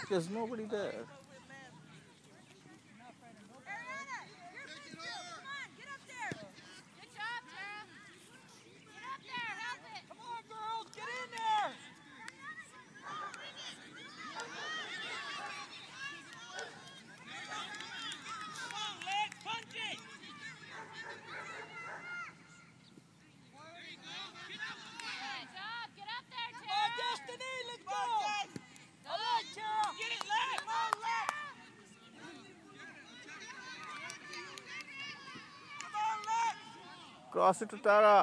There's nobody there. Cross it to Tara.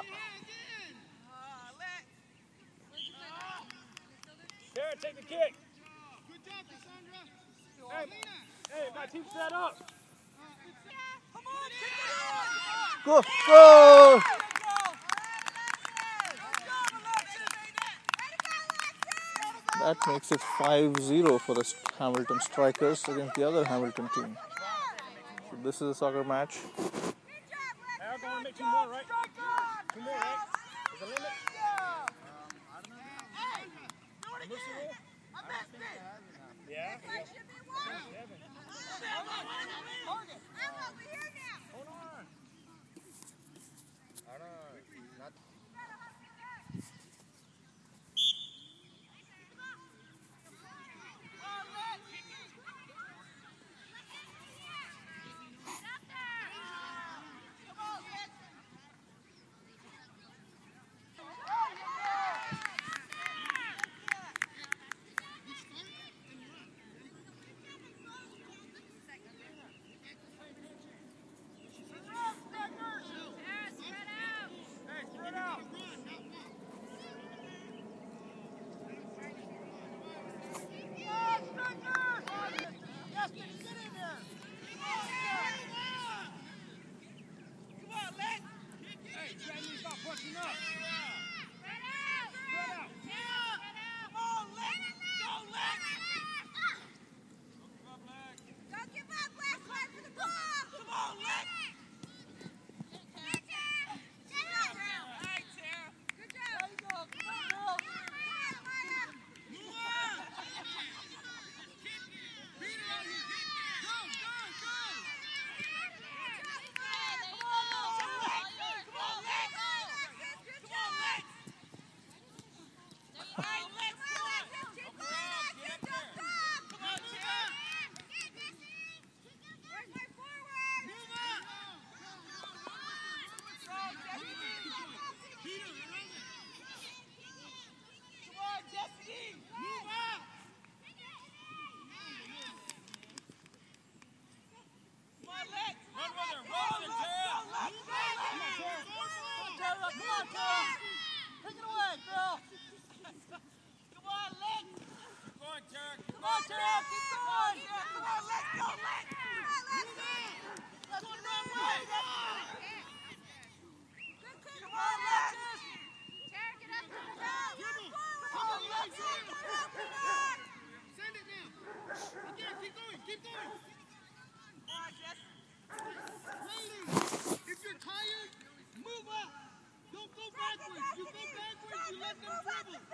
Tara, take the kick. Good job, Cassandra. Hey, my team set up. Go, go! That makes it 5-0 for the Hamilton Strikers against the other Hamilton team. So this is a soccer match. We're going to make 2 more, right? 2 more, right? There's a limit? I don't know. Yeah? I'm over here now. Hold on. I don't know. If you're tired, move up. Don't go backwards. You go backwards, you let them dribble.